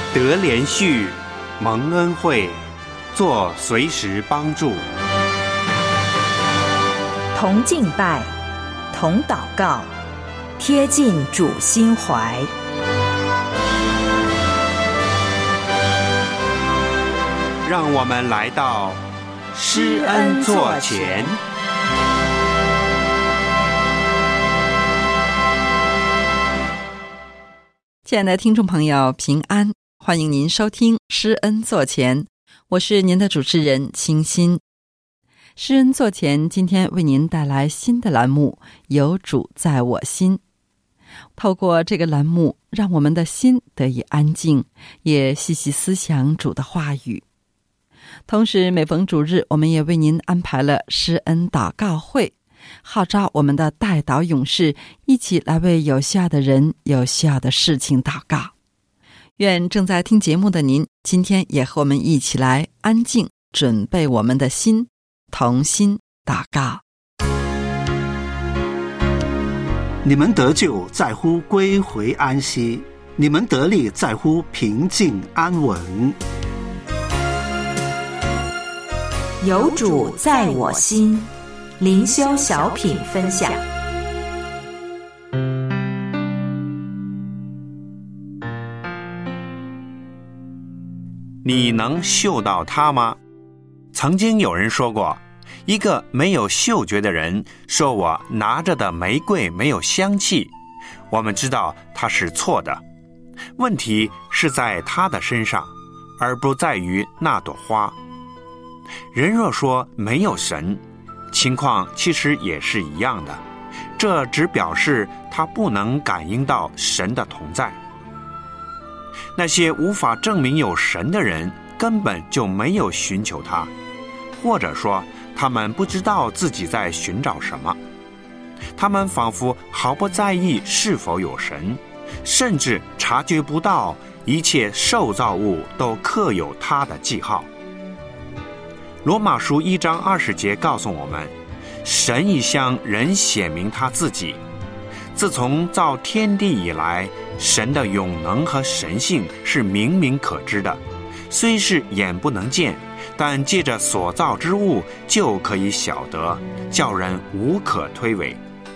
得连续，蒙恩惠，做随时帮助。 同敬拜，同祷告，贴近主心怀。 让我们来到施恩座前。 亲爱的听众朋友，平安，欢迎您收听施恩座前，我是您的主持人清心。施恩座前今天为您带来新的栏目，有主在我心。透过这个栏目，让我们的心得以安静，也细细思想主的话语。同时每逢主日，我们也为您安排了施恩祷告会，号召我们的代祷勇士一起来为有需要的人、有需要的事情祷告。愿正在听节目的您，今天也和我们一起来安静，准备我们的心，同心祷告。 你们得救在乎归回安息，你们得力在乎平静安稳。 有主在我心，灵修小品分享。 你能嗅到它吗？曾经有人说过，一个没有嗅觉的人说我拿着的玫瑰没有香气，我们知道他是错的。问题是在他的身上，而不在于那朵花。人若说没有神，情况其实也是一样的，这只表示他不能感应到神的同在。那些无法证明有神的人根本就没有寻求他，或者说他们不知道自己在寻找什么。他们仿佛毫不在意是否有神，甚至察觉不到一切受造物都刻有他的记号。罗马书1章20节告诉我们，神已向人显明他自己。自从造天地以来，神的永能和神性是明明可知的，虽是眼不能见，但借着所造之物就可以晓得，叫人无可推诿。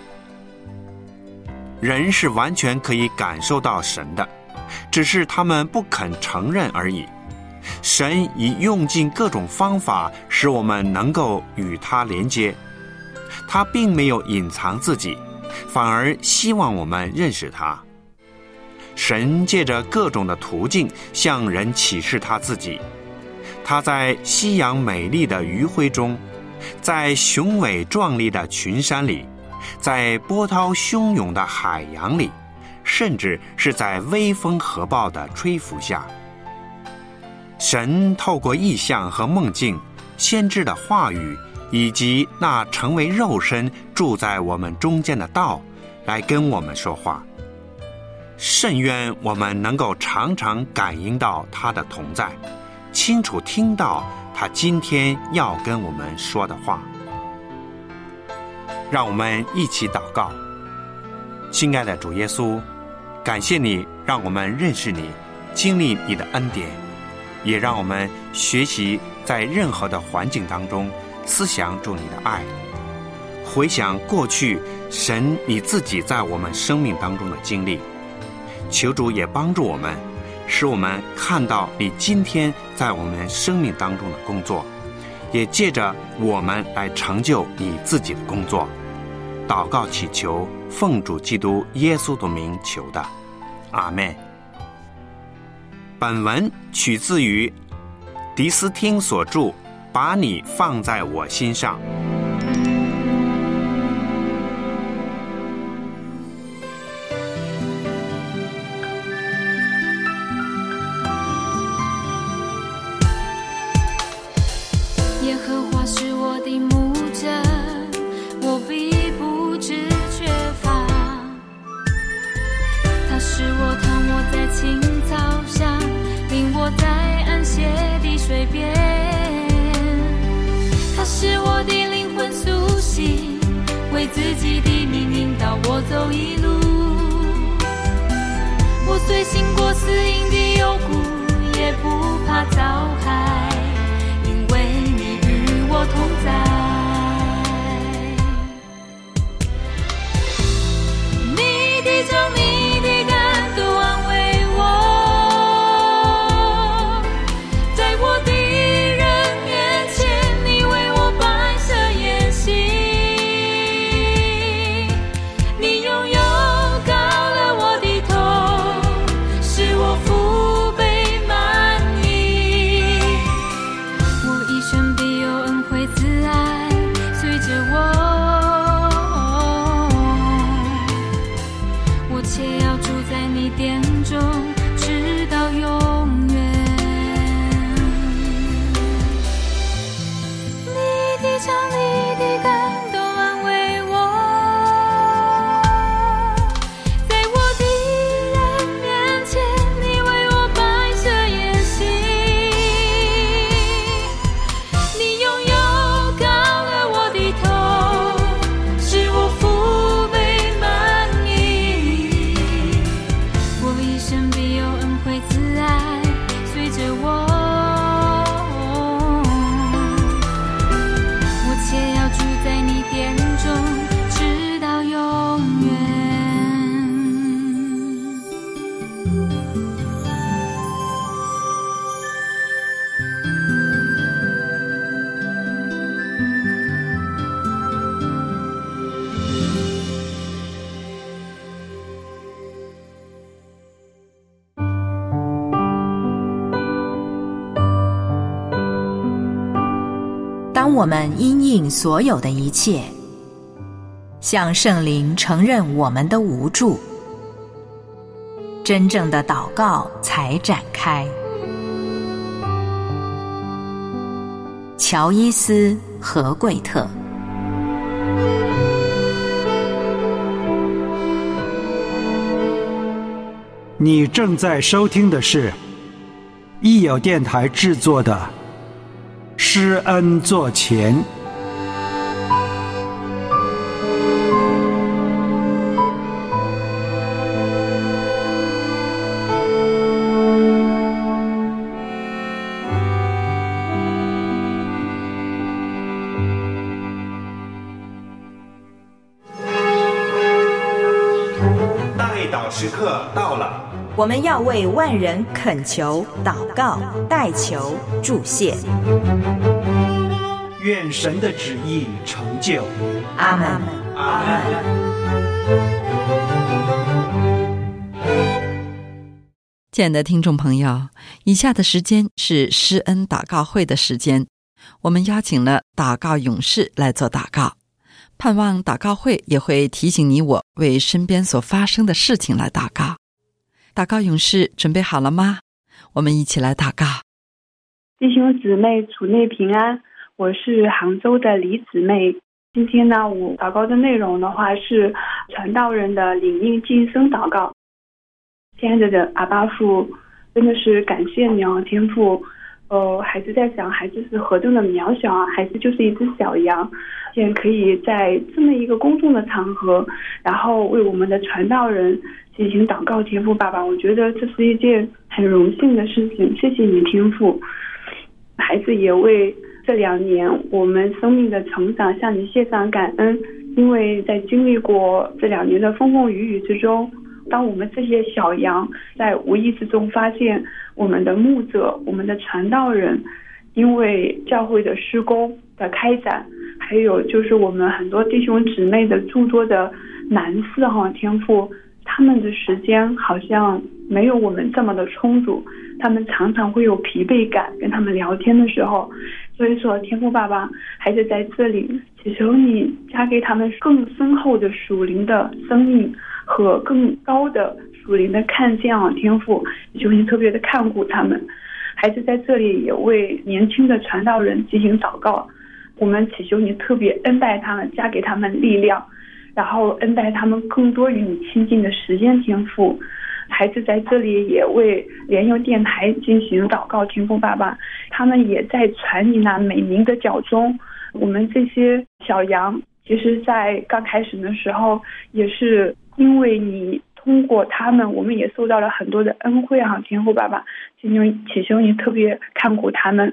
人是完全可以感受到神的，只是他们不肯承认而已。神已用尽各种方法使我们能够与他连接，他并没有隐藏自己，反而希望我们认识他。神借着各种的途径向人启示他自己，他在夕阳美丽的余晖中，在雄伟壮丽的群山里，在波涛汹涌的海洋里，甚至是在微风和暴的吹拂下。神透过异象和梦境、先知的话语，以及那成为肉身住在我们中间的道，来跟我们说话。甚愿我们能够常常感应到他的同在，清楚听到他今天要跟我们说的话。让我们一起祷告。亲爱的主耶稣，感谢你让我们认识你，经历你的恩典，也让我们学习在任何的环境当中思想主你的爱，回想过去神你自己在我们生命当中的经历。求主也帮助我们，使我们看到你今天在我们生命当中的工作，也借着我们来成就你自己的工作。祷告祈求，奉主基督耶稣的名求的，阿们。本文取自于迪斯汀所著《把你放在我心上》。 耶和华是我的牧者，我必不致缺乏。他使我躺卧在青草上，领我在安歇的水边。他使我的灵魂苏醒，为自己的名引导我走一路。我虽行过死荫的幽谷， 同在。你的杖，你的竿都安慰我，在我敌人面前，你为我摆设筵席，你拥有高了我的头，使我腹背满溢。我一生必有恩惠慈爱随着我且要住在你殿中，直到永远。你的杖，你的竿都安慰我，在我敌人面前，你为我摆设筵席，你拥有高了我的头，使我腹背满溢。我一生必有恩惠慈爱随着我且要住在你殿中，直到永远。 当我们因应所有的一切，向圣灵承认我们的无助，真正的祷告才展开。乔伊斯·何贵特。 你正在收听的是益友电台制作的施恩座前。 代祷时刻到了， 我们要为万人恳求、祷告、代求、祝谢。 愿神的旨意成就。 阿们。 阿们。 亲爱的听众朋友，以下的时间是施恩祷告会的时间，我们邀请了祷告勇士来做祷告，盼望祷告会也会提醒你我为身边所发生的事情来祷告。祷告勇士准备好了吗？我们一起来祷告。 弟兄姊妹主内平安，我是杭州的李姊妹。今天呢，我祷告的内容的话是传道人的领应晋升祷告。亲爱的阿爸父，真的是感谢你哦，天父。孩子在想，孩子是何等的渺小啊！孩子就是一只小羊，现在可以在这么一个公众的场合，然后为我们的传道人进行祷告。天父爸爸，我觉得这是一件很荣幸的事情，谢谢你天父。孩子也为这2年我们生命的成长向你献上感恩，因为在经历过这2年的风风雨雨之中，当我们这些小羊在无意之中发现我们的牧者、我们的传道人，因为教会的施工的开展，还有就是我们很多弟兄姊妹的诸多的难事天父，他们的时间好像没有我们这么的充足，他们常常会有疲惫感，跟他们聊天的时候。所以说天父爸爸，还是在这里祈求你加给他们更深厚的属灵的生命和更高的属灵的看见天父，求你特别的看顾他们。还是在这里也为年轻的传道人进行祷告，我们祈求你特别恩待他们，加给他们力量，然后恩待他们更多与你亲近的时间天父。孩子在这里也为联友电台进行祷告，天父爸爸，他们也在传你那美名的脚中。我们这些小羊其实在刚开始的时候，也是因为你通过他们，我们也受到了很多的恩惠天父爸爸，祈求你特别看顾他们。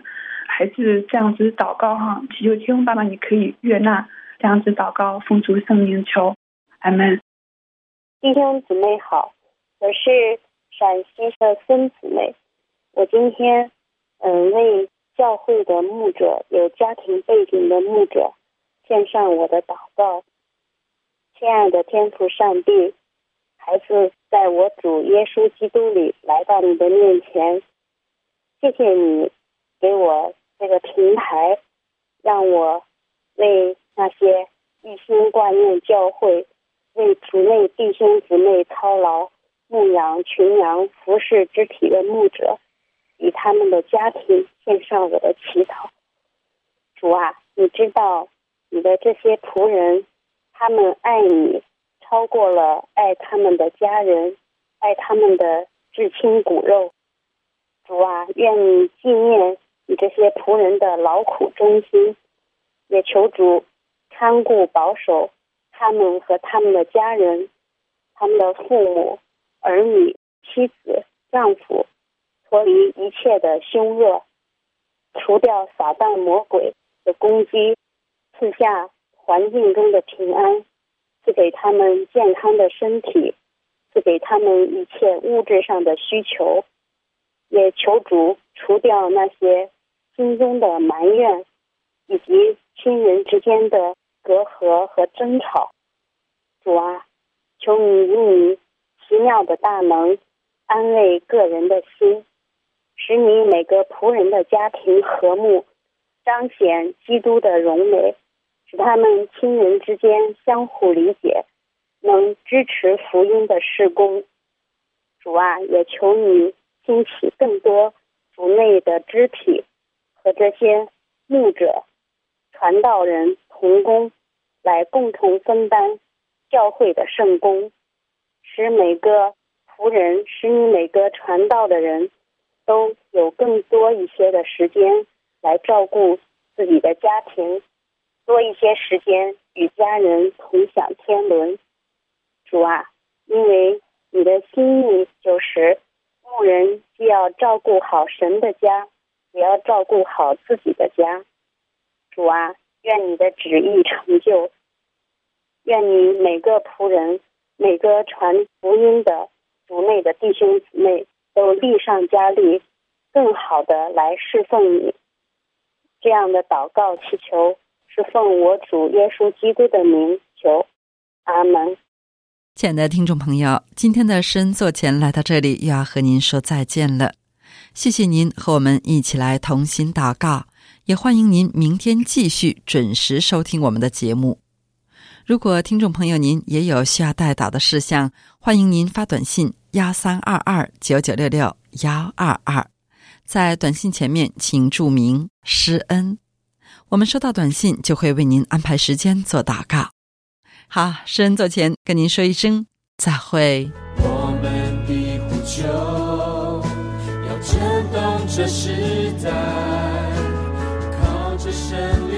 还是这样子祷告哈，祈求天父爸爸你可以悦纳这样子祷告，奉主圣名求，阿们。 弟兄姊妹好，我是陕西的孙姊妹，我今天为教会的牧者，有家庭背景的牧者献上我的祷告。亲爱的天父上帝，孩子在我主耶稣基督里来到你的面前，谢谢你给我这个平台，让我为那些一心挂念教会，为族内弟兄姊妹操劳牧养群羊服侍肢体的牧者与他们的家庭献上我的祈祷。主啊，你知道你的这些仆人，他们爱你超过了爱他们的家人，爱他们的至亲骨肉。主啊，愿你纪念你这些仆人的劳苦忠心，也求主看顾保守他们和他们的家人，他们的父母、儿女、妻子、丈夫，脱离一切的凶恶，除掉撒旦魔鬼的攻击，赐下环境中的平安，赐给他们健康的身体，赐给他们一切物质上的需求，也求主除掉那些心中的埋怨，以及亲人之间的隔阂和争吵。主啊，求你以你奇妙的大能安慰个人的心，使你每个仆人的家庭和睦，彰显基督的荣美，使他们亲人之间相互理解，能支持福音的事工。主啊，也求你兴起更多族内的肢体和这些牧者、传道人同工，来共同分担教会的圣工，使每个仆人，使你每个传道的人都有更多一些的时间来照顾自己的家庭，多一些时间与家人同享天伦。主啊，因为你的心意就是牧人既要照顾好神的家，也要照顾好自己的家。主啊，愿你的旨意成就，愿你每个仆人，每个传福音的族内的弟兄姊妹都力上加力，更好的来侍奉你。这样的祷告祈求是奉我主耶稣基督的名求，阿门。 亲爱的听众朋友，今天的诗恩座前来到这里又要和您说再见了。谢谢您和我们一起来同心祷告，也欢迎您明天继续准时收听我们的节目。如果听众朋友您也有需要代祷的事项，欢迎您发短信13229966-122，在短信前面请注明施恩，我们收到短信就会为您安排时间做祷告。好，施恩座前跟您说一声再会。 我们的呼求要震动这时代，靠着神